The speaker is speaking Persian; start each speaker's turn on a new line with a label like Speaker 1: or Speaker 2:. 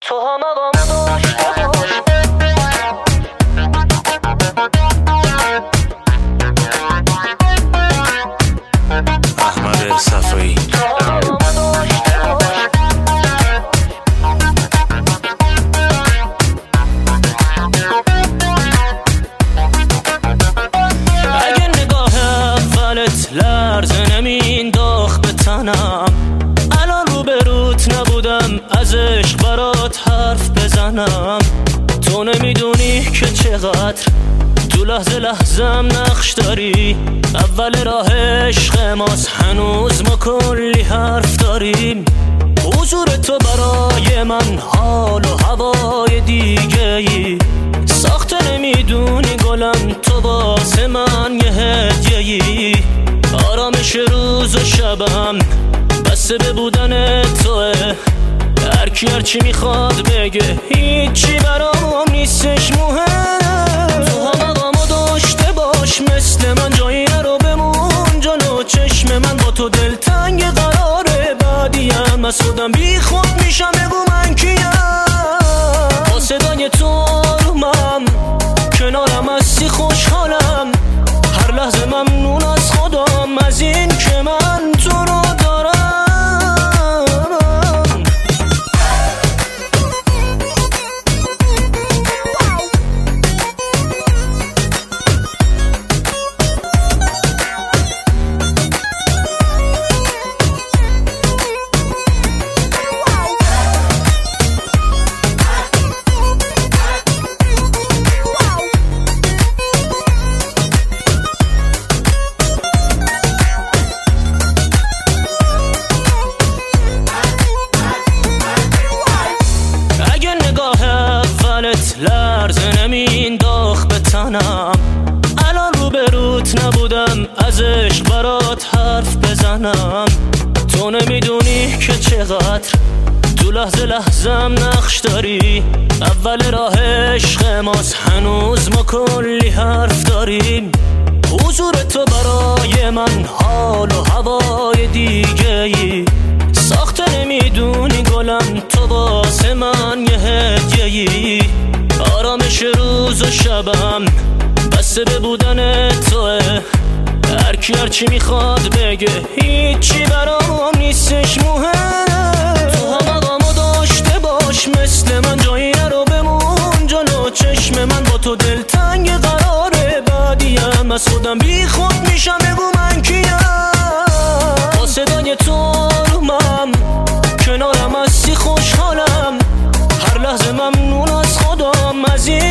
Speaker 1: تو هم آقامو داشته باش.
Speaker 2: احمد صفایی.
Speaker 1: اگه نگاه اولت لرزه نمینداخت به تنم، الان روبروت نبودم از عشق برات حرف بزنم. تو نمیدونی که چقدر تو لحظه لحظم نقش داری. اول راه عشق ماست، هنوز ما کلی حرف داریم. حضور تو برای من حال و هوای دیگه ای ساخته، نمیدونی گلم تو واسه من یه هدیه‌ای. آرامش روز و شبم بسته به بودن توه. هر کی هرچی میخواد بگه هیچی برام نیستش مهم. تو هم آقامو داشته باش، مثل من جایی نرو بمون جلو چشم من. با تو دلتنگ قراره، بعدیم از خودم بی خود میشم. بگو من کیم؟ با صدای تو آرومم، کنارم هستی خوشحالم. هر لحظه ممنون از خودم از این که من تو رو دارم. لرزه نمینداخت به تنم، الان روبروت نبودم از عشق برات حرف بزنم. تو نمیدونی که چقدر تو لحظه لحظم نقش داری. اول راه عشق ماست، هنوز ما کلی حرف داریم. حضور تو برای من حال و هوای دیگه ای ساخته، نمیدونی گلم تو واسه من یه هدیه‌ای. آرامش روز و شبم بسته به بودن توه. هر کی هرچی میخواد بگه هیچی برام نیستش مهم. تو هم آقامو داشته باش، مثل من جایی نرو بمون جلو چشم من. با تو دلتنگ قراره، بعدیم از خودم بی خود میشم. بگو من کیم؟ با صدای تو آرومم، کنارم هستی خوشحالم. هر لحظه ممنون از خودم از این